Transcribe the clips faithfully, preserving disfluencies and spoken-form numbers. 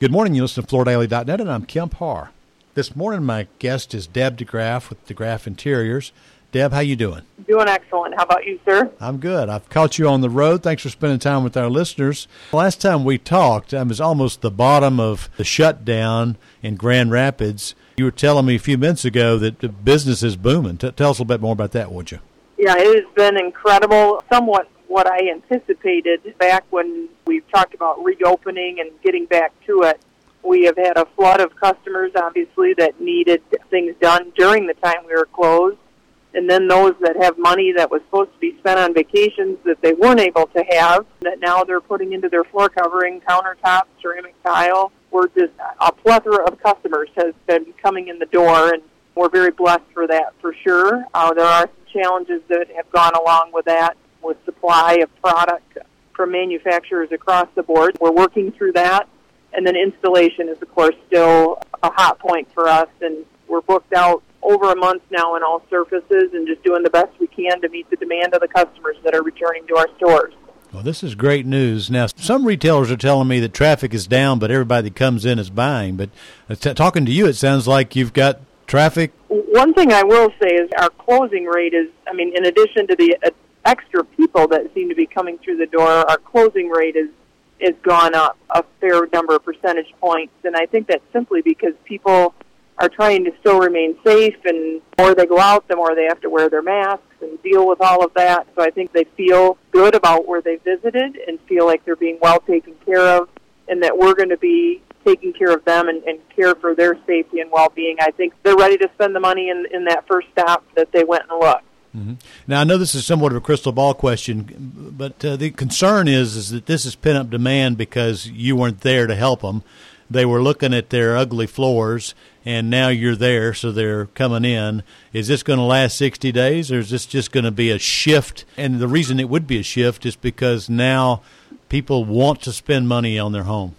Good morning. You listen to Florida Daily dot net, and I'm Kemp Harr. This morning, my guest is Deb DeGraff with DeGraff Interiors. Deb, how you doing? Doing excellent. How about you, sir? I'm good. I've caught you on the road. Thanks for spending time with our listeners. Last time we talked, I was almost the bottom of the shutdown in Grand Rapids. You were telling me a few minutes ago that the business is booming. T- tell us a little bit more about that, would you? Yeah, it has been incredible. Somewhat what I anticipated back when we talked about reopening and getting back to it. We have had a flood of customers, obviously, that needed things done during the time we were closed. And then those that have money that was supposed to be spent on vacations that they weren't able to have, that now they're putting into their floor covering, countertops, ceramic tile. We're just, a plethora of customers has been coming in the door, and we're very blessed for that, for sure. Uh, there are some challenges that have gone along with that, with supply of product from manufacturers across the board. We're working through that. And then installation is, of course, still a hot point for us, and we're booked out over a month now in all surfaces and just doing the best we can to meet the demand of the customers that are returning to our stores. Well, this is great news. Now, some retailers are telling me that traffic is down, but everybody that comes in is buying. But t- talking to you, it sounds like you've got traffic. One thing I will say is our closing rate is, I mean, in addition to the uh, extra people that seem to be coming through the door, our closing rate is has gone up a fair number of percentage points. And I think that's simply because people are trying to still remain safe, and the more they go out, the more they have to wear their masks and deal with all of that. So I think they feel good about where they visited and feel like they're being well taken care of, and that we're going to be taking care of them and, and care for their safety and well-being. I think they're ready to spend the money in, in that first stop that they went and looked. Mm-hmm. Now, I know this is somewhat of a crystal ball question, but uh, the concern is is that this is pent-up demand because you weren't there to help them. They were looking at their ugly floors, and now you're there, so they're coming in. Is this going to last sixty days, or is this just going to be a shift? And the reason it would be a shift is because now people want to spend money on their home.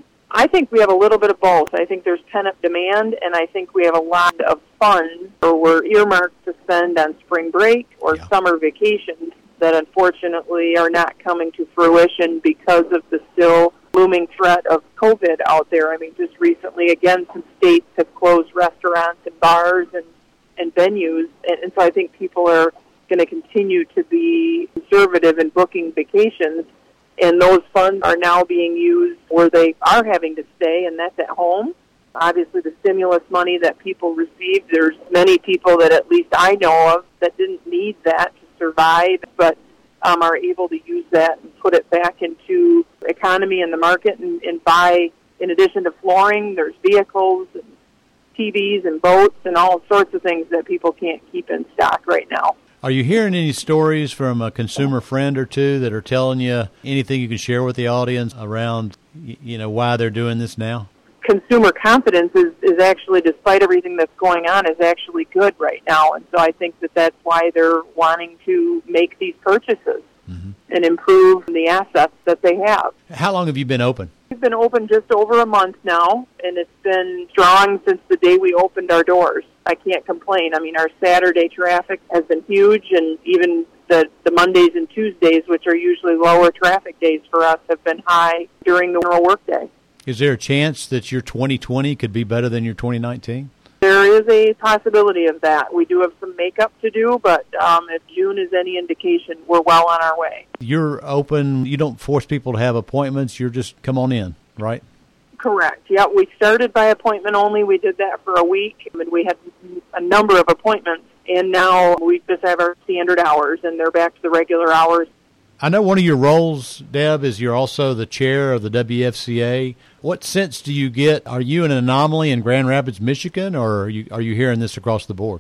I think we have a little bit of both. I think there's pent-up demand, and I think we have a lot of funds or we're earmarked to spend on spring break or yeah. summer vacations that unfortunately are not coming to fruition because of the still looming threat of COVID out there. I mean, just recently, again, some states have closed restaurants and bars and, and venues, and, and so I think people are going to continue to be conservative in booking vacations. And those funds are now being used where they are having to stay, and that's at home. Obviously, the stimulus money that people received, there's many people that at least I know of that didn't need that to survive, but um, are able to use that and put it back into economy and the market and, and buy, in addition to flooring, there's vehicles and T Vs and boats and all sorts of things that people can't keep in stock right now. Are you hearing any stories from a consumer friend or two that are telling you anything you can share with the audience around, you know, why they're doing this now? Consumer confidence is, is actually, despite everything that's going on, is actually good right now. And so I think that that's why they're wanting to make these purchases mm-hmm. and improve the assets that they have. How long have you been open? We've been open just over a month now, and it's been strong since the day we opened our doors. I can't complain. I mean, our Saturday traffic has been huge, and even the, the Mondays and Tuesdays, which are usually lower traffic days for us, have been high during the normal workday. Is there a chance that your twenty twenty could be better than your twenty nineteen? There is a possibility of that. We do have some makeup to do, but um, if June is any indication, we're well on our way. You're open. You don't force people to have appointments. You're just come on in, right? Correct. Yeah, we started by appointment only. We did that for a week, and we had a number of appointments, and now we just have our standard hours, and they're back to the regular hours. I know one of your roles, Deb, is you're also the chair of the W F C A. What sense do you get? Are you an anomaly in Grand Rapids, Michigan, or are you, are you hearing this across the board?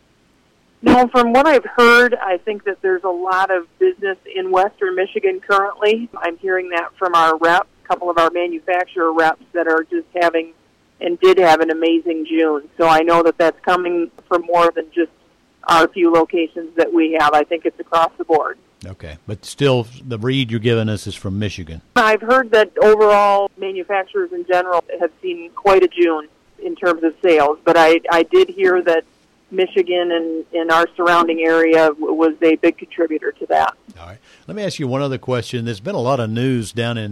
No, from what I've heard, I think that there's a lot of business in Western Michigan currently. I'm hearing that from our reps, a couple of our manufacturer reps that are just having and did have an amazing June. So I know that that's coming from more than just our few locations that we have. I think it's across the board. Okay, but still the read you're giving us is from Michigan. I've heard that overall manufacturers in general have seen quite a June in terms of sales, but I, I did hear that Michigan and, and our surrounding area was a big contributor to that. All right. Let me ask you one other question. There's been a lot of news down in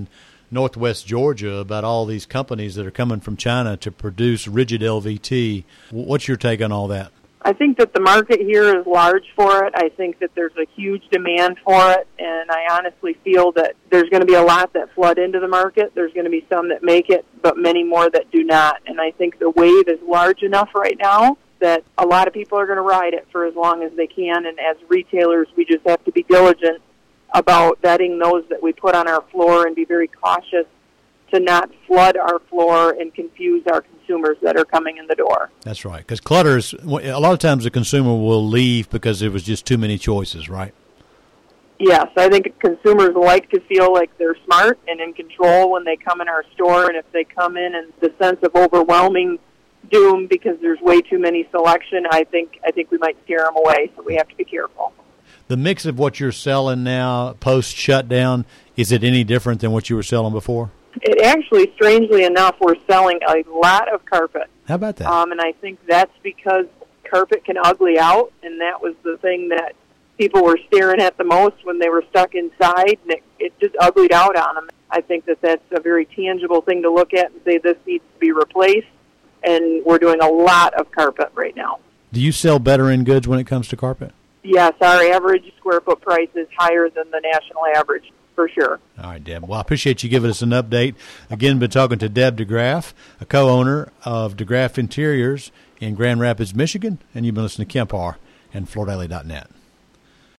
Northwest Georgia about all these companies that are coming from China to produce rigid L V T. What's your take on all that? I think that the market here is large for it. I think that there's a huge demand for it, and I honestly feel that there's going to be a lot that flood into the market. There's going to be some that make it, but many more that do not. And I think the wave is large enough right now that a lot of people are going to ride it for as long as they can, and as retailers, we just have to be diligent about vetting those that we put on our floor and be very cautious to not flood our floor and confuse our consumers that are coming in the door. That's right, because clutter is, a lot of times the consumer will leave because there was just too many choices, right? Yes, I think consumers like to feel like they're smart and in control when they come in our store, and if they come in and the sense of overwhelming doom because there's way too many selection, I think I think we might scare them away, so we have to be careful. The mix of what you're selling now, post-shutdown, is it any different than what you were selling before? It actually, strangely enough, we're selling a lot of carpet. How about that? Um, and I think that's because carpet can ugly out, and that was the thing that people were staring at the most when they were stuck inside, and it, it just uglied out on them. I think that that's a very tangible thing to look at and say this needs to be replaced, and we're doing a lot of carpet right now. Do you sell better in goods when it comes to carpet? Yes, our average square foot price is higher than the national average, for sure. All right, Deb. Well, I appreciate you giving us an update. Again, been talking to Deb DeGraff, a co-owner of DeGraff Interiors in Grand Rapids, Michigan, and you've been listening to Kemp Harr and Flor Daily dot net.